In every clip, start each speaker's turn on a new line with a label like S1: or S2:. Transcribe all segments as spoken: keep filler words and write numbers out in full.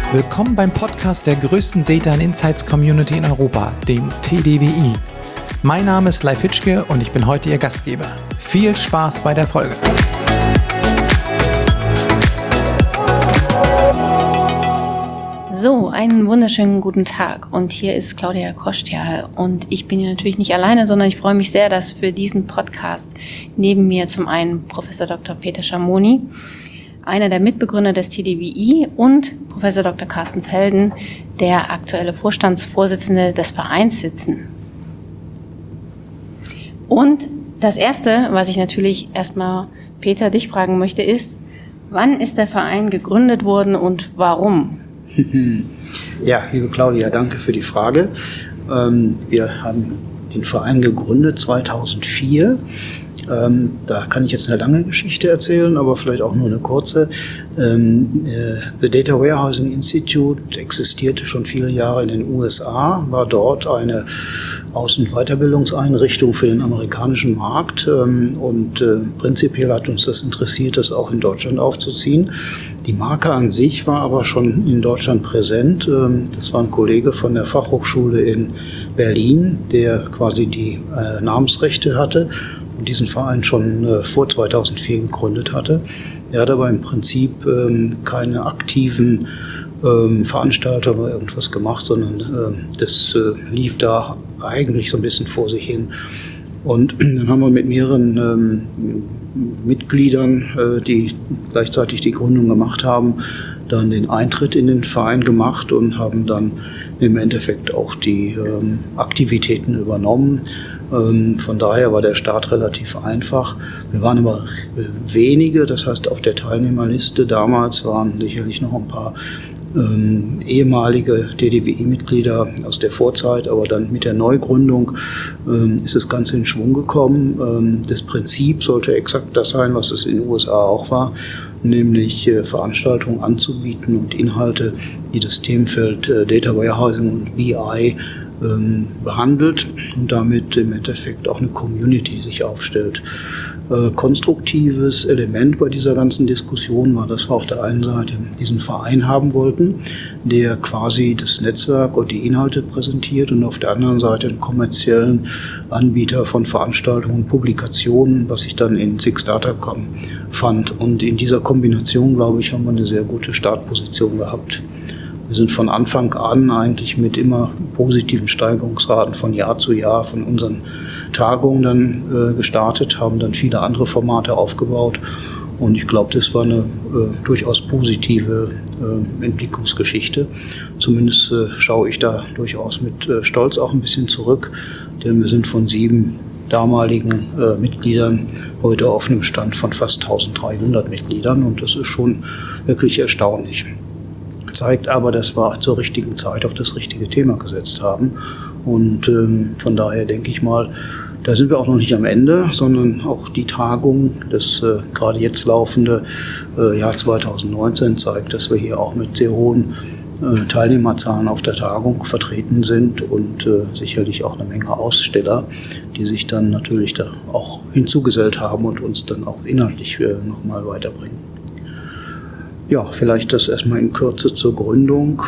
S1: Willkommen beim Podcast der größten Data and Insights Community in Europa, dem T D W I. Mein Name ist Leif Hitschke und ich bin heute Ihr Gastgeber. Viel Spaß bei der Folge.
S2: So, einen wunderschönen guten Tag und hier ist Claudia Kostial und ich bin hier natürlich nicht alleine, sondern ich freue mich sehr, dass für diesen Podcast neben mir zum einen Professor Doktor Peter Schamoni, einer der Mitbegründer des T D W I, und Professor Doktor Carsten Felden, der aktuelle Vorstandsvorsitzende des Vereins, sitzen. Und das Erste, was ich natürlich erstmal Peter dich fragen möchte, ist, wann ist der Verein gegründet worden und warum?
S3: Ja, liebe Claudia, danke für die Frage. Wir haben den Verein gegründet zweitausendvier. Ähm, da kann ich jetzt eine lange Geschichte erzählen, aber vielleicht auch nur eine kurze. Ähm, äh, The Data Warehousing Institute existierte schon viele Jahre in den U S A, war dort eine Aus- und Weiterbildungseinrichtung für den amerikanischen Markt. Ähm, und äh, prinzipiell hat uns das interessiert, das auch in Deutschland aufzuziehen. Die Marke an sich war aber schon in Deutschland präsent. Ähm, das war ein Kollege von der Fachhochschule in Berlin, der quasi die äh, Namensrechte hatte und diesen Verein schon äh, vor zweitausendvier gegründet hatte. Er hat aber im Prinzip ähm, keine aktiven ähm, Veranstaltungen oder irgendwas gemacht, sondern ähm, das äh, lief da eigentlich so ein bisschen vor sich hin. Und dann haben wir mit mehreren ähm, Mitgliedern, äh, die gleichzeitig die Gründung gemacht haben, dann den Eintritt in den Verein gemacht und haben dann im Endeffekt auch die ähm, Aktivitäten übernommen. Von daher war der Start relativ einfach. Wir waren aber wenige, das heißt auf der Teilnehmerliste damals waren sicherlich noch ein paar ähm, ehemalige T D W I-Mitglieder aus der Vorzeit, aber dann mit der Neugründung ähm, ist das Ganze in Schwung gekommen. Ähm, das Prinzip sollte exakt das sein, was es in den U S A auch war, nämlich äh, Veranstaltungen anzubieten und Inhalte, die das Themenfeld äh, Data Warehousing und B I behandelt und damit im Endeffekt auch eine Community sich aufstellt. Äh, konstruktives Element bei dieser ganzen Diskussion war, dass wir auf der einen Seite diesen Verein haben wollten, der quasi das Netzwerk und die Inhalte präsentiert, und auf der anderen Seite einen kommerziellen Anbieter von Veranstaltungen und Publikationen, was ich dann in Six Data fand. Und in dieser Kombination, glaube ich, haben wir eine sehr gute Startposition gehabt. Wir sind von Anfang an eigentlich mit immer positiven Steigerungsraten von Jahr zu Jahr von unseren Tagungen dann äh, gestartet, haben dann viele andere Formate aufgebaut. Und ich glaube, das war eine äh, durchaus positive äh, Entwicklungsgeschichte. Zumindest äh, schaue ich da durchaus mit äh, Stolz auch ein bisschen zurück, denn wir sind von sieben damaligen äh, Mitgliedern heute auf einem Stand von fast eintausenddreihundert Mitgliedern, und das ist schon wirklich erstaunlich. Zeigt aber, dass wir zur richtigen Zeit auf das richtige Thema gesetzt haben. Und ähm, von daher denke ich mal, da sind wir auch noch nicht am Ende, sondern auch die Tagung, das äh, gerade jetzt laufende äh, Jahr zweitausendneunzehn zeigt, dass wir hier auch mit sehr hohen äh, Teilnehmerzahlen auf der Tagung vertreten sind und äh, sicherlich auch eine Menge Aussteller, die sich dann natürlich da auch hinzugesellt haben und uns dann auch inhaltlich äh, nochmal weiterbringen. Ja, vielleicht das erstmal in Kürze zur Gründung.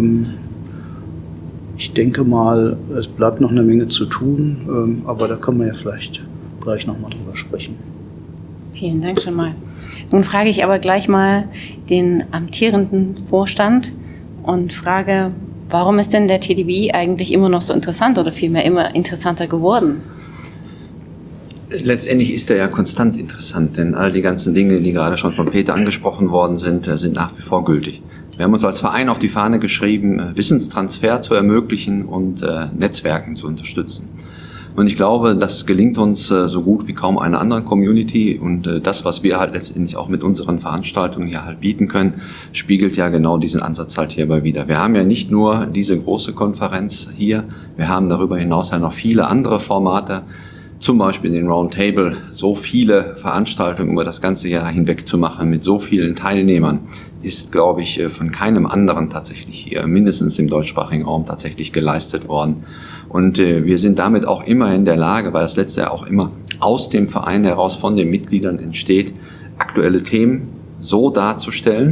S3: Ich denke mal, es bleibt noch eine Menge zu tun, aber da können wir ja vielleicht gleich nochmal drüber sprechen.
S2: Vielen Dank schon mal. Nun frage ich aber gleich mal den amtierenden Vorstand und frage, warum ist denn der T D W I eigentlich immer noch so interessant oder vielmehr immer interessanter geworden?
S4: Letztendlich ist er ja konstant interessant, denn all die ganzen Dinge, die gerade schon von Peter angesprochen worden sind, sind nach wie vor gültig. Wir haben uns als Verein auf die Fahne geschrieben, Wissenstransfer zu ermöglichen und äh, Netzwerken zu unterstützen. Und ich glaube, das gelingt uns äh, so gut wie kaum einer anderen Community, und äh, das, was wir halt letztendlich auch mit unseren Veranstaltungen hier halt bieten können, spiegelt ja genau diesen Ansatz halt hierbei wider. Wir haben ja nicht nur diese große Konferenz hier, wir haben darüber hinaus ja noch viele andere Formate, zum Beispiel den Roundtable, so viele Veranstaltungen über das ganze Jahr hinweg zu machen mit so vielen Teilnehmern, ist, glaube ich, von keinem anderen tatsächlich hier, mindestens im deutschsprachigen Raum, tatsächlich geleistet worden. Und äh, wir sind damit auch immer in der Lage, weil das letzte Jahr auch immer aus dem Verein heraus von den Mitgliedern entsteht, aktuelle Themen so darzustellen,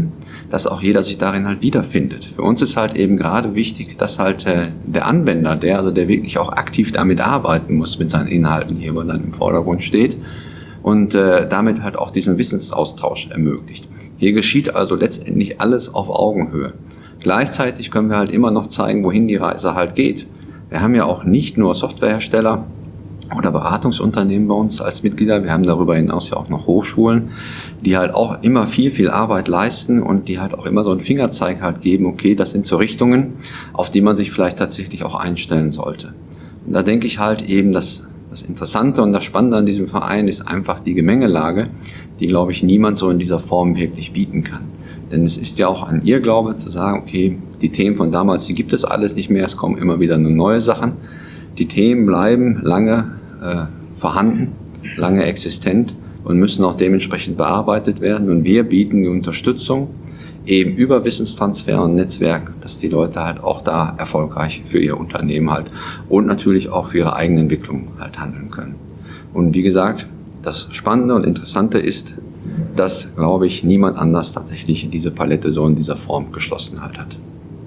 S4: dass auch jeder sich darin halt wiederfindet. Für uns ist halt eben gerade wichtig, dass halt äh, der Anwender, der also der wirklich auch aktiv damit arbeiten muss, mit seinen Inhalten hier, wo dann im Vordergrund steht und äh, damit halt auch diesen Wissensaustausch ermöglicht. Hier geschieht also letztendlich alles auf Augenhöhe. Gleichzeitig können wir halt immer noch zeigen, wohin die Reise halt geht. Wir haben ja auch nicht nur Softwarehersteller oder Beratungsunternehmen bei uns als Mitglieder, wir haben darüber hinaus ja auch noch Hochschulen, die halt auch immer viel, viel Arbeit leisten und die halt auch immer so einen Fingerzeig halt geben, okay, das sind so Richtungen, auf die man sich vielleicht tatsächlich auch einstellen sollte. Und da denke ich halt eben, dass das Interessante und das Spannende an diesem Verein ist einfach die Gemengelage, die, glaube ich, niemand so in dieser Form wirklich bieten kann. Denn es ist ja auch an ihr Glaube zu sagen, okay, die Themen von damals, die gibt es alles nicht mehr, es kommen immer wieder nur neue Sachen. Die Themen bleiben lange äh, vorhanden, lange existent und müssen auch dementsprechend bearbeitet werden. Und wir bieten die Unterstützung eben über Wissenstransfer und Netzwerk, dass die Leute halt auch da erfolgreich für ihr Unternehmen halt und natürlich auch für ihre eigene Entwicklung halt handeln können. Und wie gesagt, das Spannende und Interessante ist, dass, glaube ich, niemand anders tatsächlich diese Palette so in dieser Form geschlossen halt hat.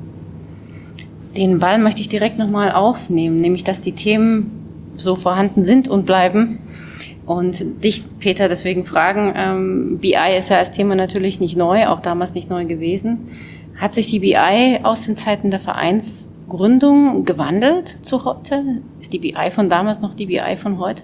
S2: Den Ball möchte ich direkt nochmal aufnehmen, nämlich dass die Themen so vorhanden sind und bleiben. Und dich, Peter, deswegen fragen, ähm, B I ist ja als Thema natürlich nicht neu, auch damals nicht neu gewesen. Hat sich die B I aus den Zeiten der Vereinsgründung gewandelt zu heute? Ist die B I von damals noch die B I von heute?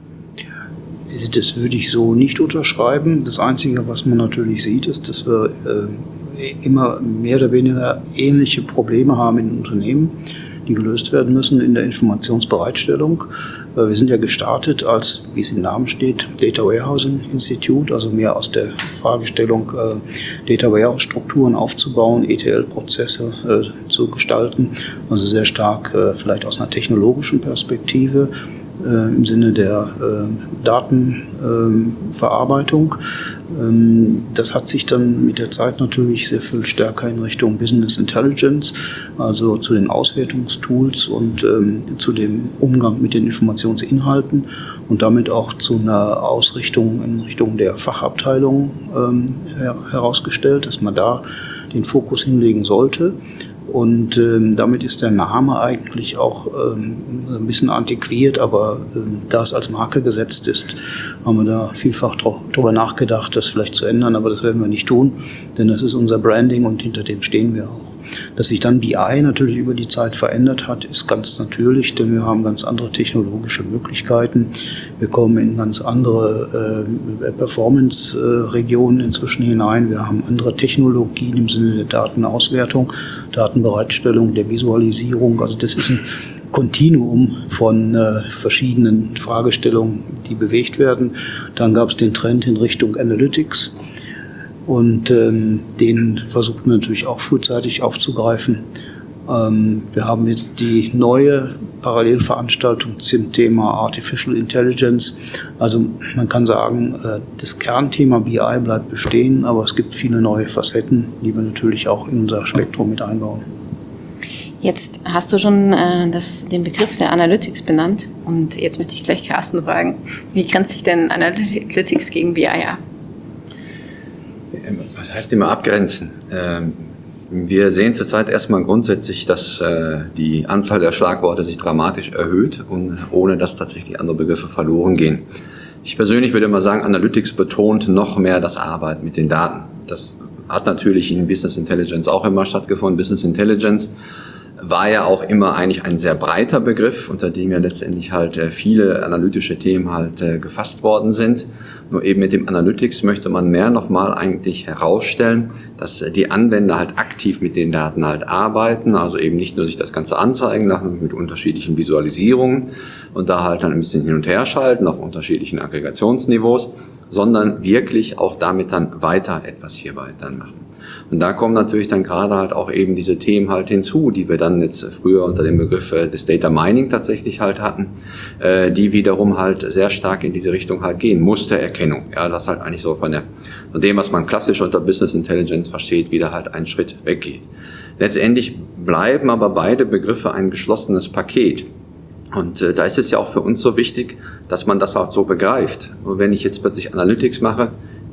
S3: Das würde ich so nicht unterschreiben. Das Einzige, was man natürlich sieht, ist, dass wir äh, immer mehr oder weniger ähnliche Probleme haben in Unternehmen, die gelöst werden müssen in der Informationsbereitstellung. Äh, wir sind ja gestartet als, wie es im Namen steht, Data Warehousing Institute, also mehr aus der Fragestellung, äh, Data Warehouse Strukturen aufzubauen, E T L-Prozesse äh, zu gestalten, also sehr stark äh, vielleicht aus einer technologischen Perspektive, im Sinne der äh, Datenverarbeitung. Ähm, das hat sich dann mit der Zeit natürlich sehr viel stärker in Richtung Business Intelligence, also zu den Auswertungstools und ähm, zu dem Umgang mit den Informationsinhalten und damit auch zu einer Ausrichtung in Richtung der Fachabteilung ähm, her- herausgestellt, dass man da den Fokus hinlegen sollte. Und ähm, damit ist der Name eigentlich auch ähm, ein bisschen antiquiert, aber ähm, da es als Marke gesetzt ist, haben wir da vielfach drüber nachgedacht, das vielleicht zu ändern, aber das werden wir nicht tun, denn das ist unser Branding und hinter dem stehen wir auch. Dass sich dann B I natürlich über die Zeit verändert hat, ist ganz natürlich, denn wir haben ganz andere technologische Möglichkeiten. Wir kommen in ganz andere äh, Performance-Regionen äh, inzwischen hinein. Wir haben andere Technologien im Sinne der Datenauswertung, Datenbereitstellung, der Visualisierung. Also das ist ein Kontinuum von äh, verschiedenen Fragestellungen, die bewegt werden. Dann gab es den Trend in Richtung Analytics. Und ähm, den versuchen wir natürlich auch frühzeitig aufzugreifen. Ähm, wir haben jetzt die neue Parallelveranstaltung zum Thema Artificial Intelligence. Also man kann sagen, äh, das Kernthema B I bleibt bestehen, aber es gibt viele neue Facetten, die wir natürlich auch in unser Spektrum mit einbauen.
S2: Jetzt hast du schon äh, das, den Begriff der Analytics benannt und jetzt möchte ich gleich Carsten fragen, wie grenzt sich denn Analytics gegen B I ab?
S4: Was heißt immer abgrenzen? Wir sehen zurzeit erstmal grundsätzlich, dass die Anzahl der Schlagworte sich dramatisch erhöht und ohne dass tatsächlich andere Begriffe verloren gehen. Ich persönlich würde mal sagen, Analytics betont noch mehr das Arbeiten mit den Daten. Das hat natürlich in Business Intelligence auch immer stattgefunden. Business Intelligence war ja auch immer eigentlich ein sehr breiter Begriff, unter dem ja letztendlich halt viele analytische Themen halt gefasst worden sind. Nur eben mit dem Analytics möchte man mehr nochmal eigentlich herausstellen, dass die Anwender halt aktiv mit den Daten halt arbeiten, also eben nicht nur sich das Ganze anzeigen lassen mit unterschiedlichen Visualisierungen und da halt dann ein bisschen hin und her schalten auf unterschiedlichen Aggregationsniveaus, sondern wirklich auch damit dann weiter etwas hierbei dann machen. Und da kommen natürlich dann gerade halt auch eben diese Themen halt hinzu, die wir dann jetzt früher unter dem Begriff des Data Mining tatsächlich halt hatten, äh, die wiederum halt sehr stark in diese Richtung halt gehen. Mustererkennung, ja, das halt eigentlich so von, der, von dem, was man klassisch unter Business Intelligence versteht, wieder halt einen Schritt weggeht. Letztendlich bleiben aber beide Begriffe ein geschlossenes Paket. Und äh, da ist es ja auch für uns so wichtig, dass man das auch so begreift. Und wenn ich jetzt plötzlich Analytics mache,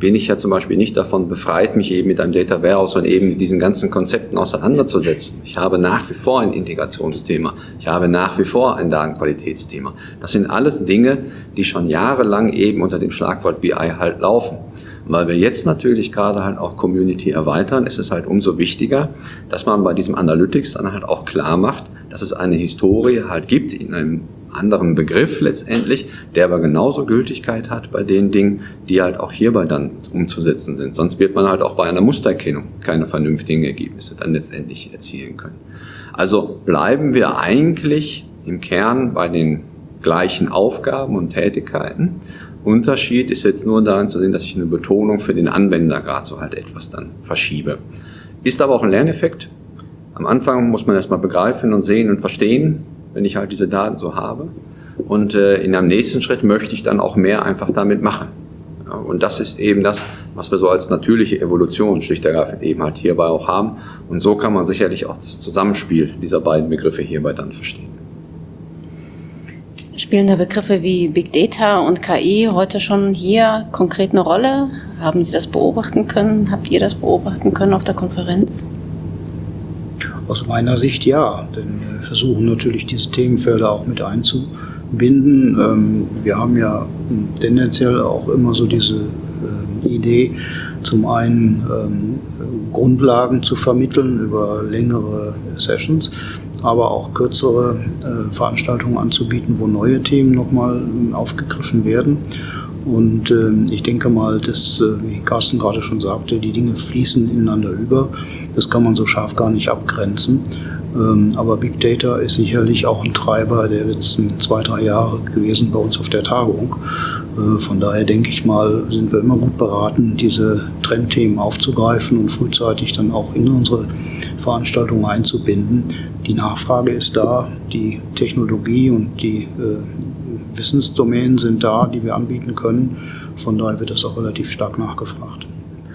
S4: bin ich ja zum Beispiel nicht davon befreit, mich eben mit einem Data Warehouse und eben mit diesen ganzen Konzepten auseinanderzusetzen. Ich habe nach wie vor ein Integrationsthema. Ich habe nach wie vor ein Datenqualitätsthema. Das sind alles Dinge, die schon jahrelang eben unter dem Schlagwort B I halt laufen. Und weil wir jetzt natürlich gerade halt auch Community erweitern, ist es halt umso wichtiger, dass man bei diesem Analytics dann halt auch klar macht, dass es eine Historie halt gibt in einem anderen Begriff letztendlich, der aber genauso Gültigkeit hat bei den Dingen, die halt auch hierbei dann umzusetzen sind. Sonst wird man halt auch bei einer Mustererkennung keine vernünftigen Ergebnisse dann letztendlich erzielen können. Also bleiben wir eigentlich im Kern bei den gleichen Aufgaben und Tätigkeiten. Unterschied ist jetzt nur darin zu sehen, dass ich eine Betonung für den Anwender gerade so halt etwas dann verschiebe. Ist aber auch ein Lerneffekt. Am Anfang muss man erstmal begreifen und sehen und verstehen, wenn ich halt diese Daten so habe. Und äh, in einem nächsten Schritt möchte ich dann auch mehr einfach damit machen. Ja, und das ist eben das, was wir so als natürliche Evolution schlicht und ergreifend eben halt hierbei auch haben. Und so kann man sicherlich auch das Zusammenspiel dieser beiden Begriffe hierbei dann verstehen.
S2: Spielen da Begriffe wie Big Data und K I heute schon hier konkret eine Rolle? Haben Sie das beobachten können? Habt ihr das beobachten können auf der Konferenz?
S3: Aus meiner Sicht ja, denn wir versuchen natürlich diese Themenfelder auch mit einzubinden. Wir haben ja tendenziell auch immer so diese Idee, zum einen Grundlagen zu vermitteln über längere Sessions, aber auch kürzere Veranstaltungen anzubieten, wo neue Themen nochmal aufgegriffen werden. Und äh, ich denke mal, dass, äh, wie Carsten gerade schon sagte, die Dinge fließen ineinander über. Das kann man so scharf gar nicht abgrenzen. Ähm, aber Big Data ist sicherlich auch ein Treiber der letzten zwei, drei Jahre gewesen bei uns auf der Tagung. Äh, von daher denke ich mal, sind wir immer gut beraten, diese Trendthemen aufzugreifen und frühzeitig dann auch in unsere Veranstaltungen einzubinden. Die Nachfrage ist da, die Technologie und die äh, Wissensdomänen sind da, die wir anbieten können. Von daher wird das auch relativ stark nachgefragt.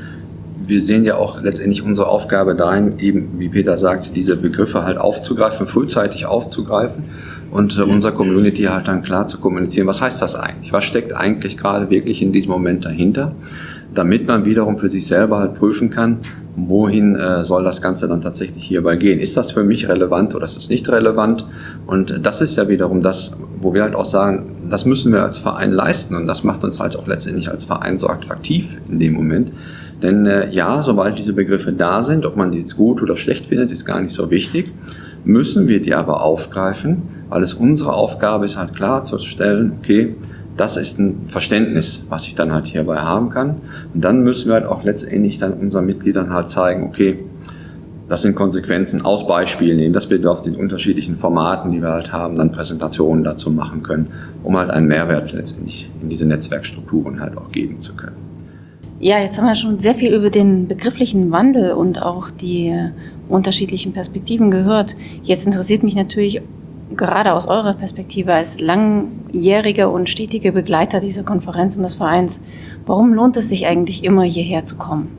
S4: Wir sehen ja auch letztendlich unsere Aufgabe darin, eben, wie Peter sagt, diese Begriffe halt aufzugreifen, frühzeitig aufzugreifen und äh, unserer Community halt dann klar zu kommunizieren. Was heißt das eigentlich? Was steckt eigentlich gerade wirklich in diesem Moment dahinter? Damit man wiederum für sich selber halt prüfen kann, wohin äh, soll das Ganze dann tatsächlich hierbei gehen? Ist das für mich relevant oder ist es nicht relevant? Und das ist ja wiederum das, wo wir halt auch sagen, das müssen wir als Verein leisten und das macht uns halt auch letztendlich als Verein so attraktiv in dem Moment. Denn äh, ja, sobald diese Begriffe da sind, ob man die jetzt gut oder schlecht findet, ist gar nicht so wichtig, müssen wir die aber aufgreifen, weil es unsere Aufgabe ist, halt klarzustellen, okay, das ist ein Verständnis, was ich dann halt hierbei haben kann. Und dann müssen wir halt auch letztendlich dann unseren Mitgliedern halt zeigen, okay, das sind Konsequenzen aus Beispielen nehmen, dass wir auf den unterschiedlichen Formaten, die wir halt haben, dann Präsentationen dazu machen können, um halt einen Mehrwert letztendlich in diese Netzwerkstrukturen halt auch geben zu können.
S2: Ja, jetzt haben wir schon sehr viel über den begrifflichen Wandel und auch die unterschiedlichen Perspektiven gehört. Jetzt interessiert mich natürlich gerade aus eurer Perspektive als langjähriger und stetiger Begleiter dieser Konferenz und des Vereins, warum lohnt es sich eigentlich immer hierher zu kommen?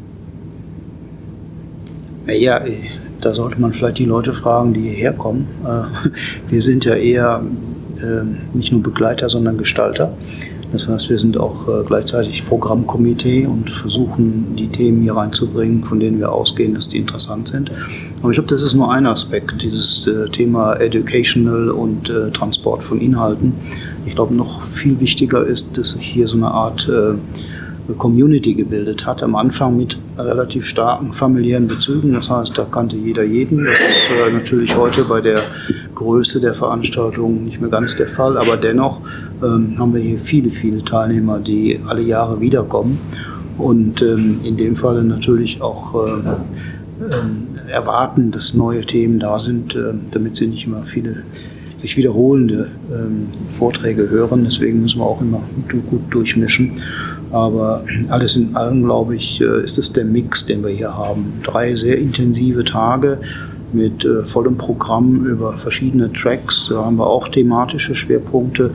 S3: Ja, da sollte man vielleicht die Leute fragen, die hierher kommen. Wir sind ja eher nicht nur Begleiter, sondern Gestalter. Das heißt, wir sind auch gleichzeitig Programmkomitee und versuchen, die Themen hier reinzubringen, von denen wir ausgehen, dass die interessant sind. Aber ich glaube, das ist nur ein Aspekt, dieses Thema Educational und Transport von Inhalten. Ich glaube, noch viel wichtiger ist, dass sich hier so eine Art Community gebildet hat, am Anfang mit relativ starken familiären Bezügen. Das heißt, da kannte jeder jeden. Das ist äh, natürlich heute bei der Größe der Veranstaltung nicht mehr ganz der Fall, aber dennoch ähm, haben wir hier viele, viele Teilnehmer, die alle Jahre wiederkommen und ähm, in dem Fall natürlich auch äh, äh, erwarten, dass neue Themen da sind, äh, damit sie nicht immer viele sich wiederholende ähm, Vorträge hören. Deswegen müssen wir auch immer gut, gut durchmischen. Aber alles in allem, glaube ich, ist es der Mix, den wir hier haben. Drei sehr intensive Tage mit äh, vollem Programm über verschiedene Tracks. Da haben wir auch thematische Schwerpunkte,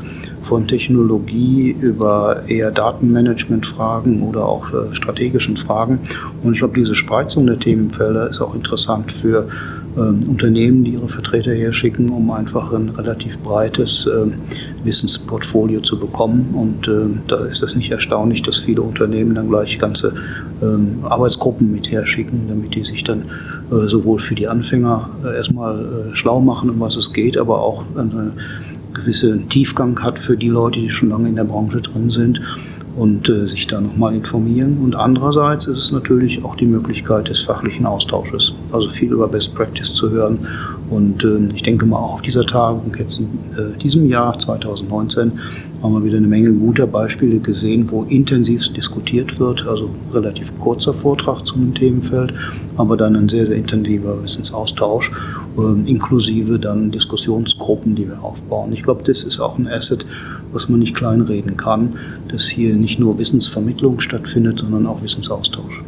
S3: von Technologie über eher Datenmanagement-Fragen oder auch äh, strategischen Fragen. Und ich glaube, diese Spreizung der Themenfelder ist auch interessant für ähm, Unternehmen, die ihre Vertreter herschicken, um einfach ein relativ breites ähm, Wissensportfolio zu bekommen. Und äh, da ist es nicht erstaunlich, dass viele Unternehmen dann gleich ganze ähm, Arbeitsgruppen mit herschicken, damit die sich dann äh, sowohl für die Anfänger äh, erstmal äh, schlau machen, um was es geht, aber auch eine gewissen Tiefgang hat für die Leute, die schon lange in der Branche drin sind und äh, sich da nochmal informieren. Und andererseits ist es natürlich auch die Möglichkeit des fachlichen Austausches, also viel über Best Practice zu hören. Und äh, ich denke mal auch auf dieser Tagung jetzt in äh, diesem Jahr zwanzig neunzehn haben wir wieder eine Menge guter Beispiele gesehen, wo intensivst diskutiert wird, also relativ kurzer Vortrag zu einem Themenfeld, aber dann ein sehr, sehr intensiver Wissensaustausch, äh, inklusive dann Diskussionsgruppen, die wir aufbauen. Ich glaube, das ist auch ein Asset, was man nicht kleinreden kann, dass hier nicht nur Wissensvermittlung stattfindet, sondern auch Wissensaustausch.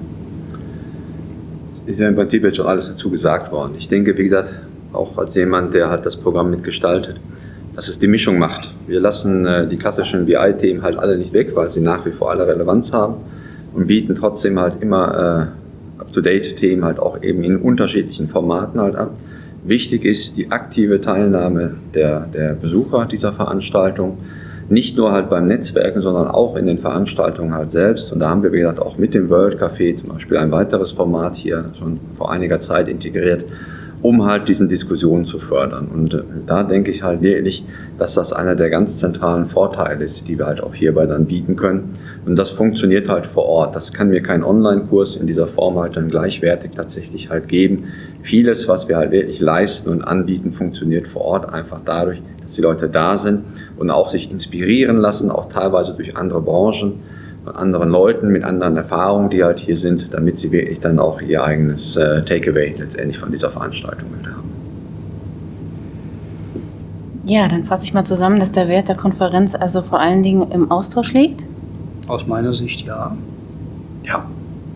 S4: Es ist ja im Prinzip jetzt schon alles dazu gesagt worden. Ich denke, wie gesagt, auch als jemand, der halt das Programm mitgestaltet, dass es die Mischung macht. Wir lassen äh, die klassischen B I-Themen halt alle nicht weg, weil sie nach wie vor alle Relevanz haben und bieten trotzdem halt immer äh, Up-to-Date-Themen halt auch eben in unterschiedlichen Formaten halt an. Wichtig ist die aktive Teilnahme der, der Besucher dieser Veranstaltung, nicht nur halt beim Netzwerken, sondern auch in den Veranstaltungen halt selbst. Und da haben wir, wie gesagt, auch mit dem World Café zum Beispiel ein weiteres Format hier schon vor einiger Zeit integriert, um halt diesen Diskussionen zu fördern. Und äh, da denke ich halt wirklich, dass das einer der ganz zentralen Vorteile ist, die wir halt auch hierbei dann bieten können. Und das funktioniert halt vor Ort. Das kann mir kein Online-Kurs in dieser Form halt dann gleichwertig tatsächlich halt geben. Vieles, was wir halt wirklich leisten und anbieten, funktioniert vor Ort einfach dadurch, dass die Leute da sind und auch sich inspirieren lassen, auch teilweise durch andere Branchen, von anderen Leuten mit anderen Erfahrungen, die halt hier sind, damit sie wirklich dann auch ihr eigenes äh, Takeaway letztendlich von dieser Veranstaltung haben.
S2: Ja, dann fasse ich mal zusammen, dass der Wert der Konferenz also vor allen Dingen im Austausch liegt.
S3: Aus meiner Sicht ja.
S4: Ja.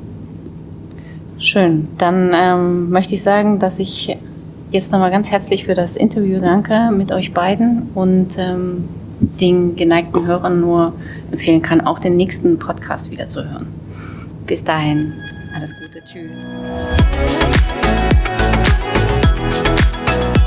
S2: Schön. Dann ähm, möchte ich sagen, dass ich jetzt nochmal ganz herzlich für das Interview danke mit euch beiden und ähm, den geneigten Hörern nur empfehlen kann, auch den nächsten Podcast wieder zu hören. Bis dahin, alles Gute, tschüss.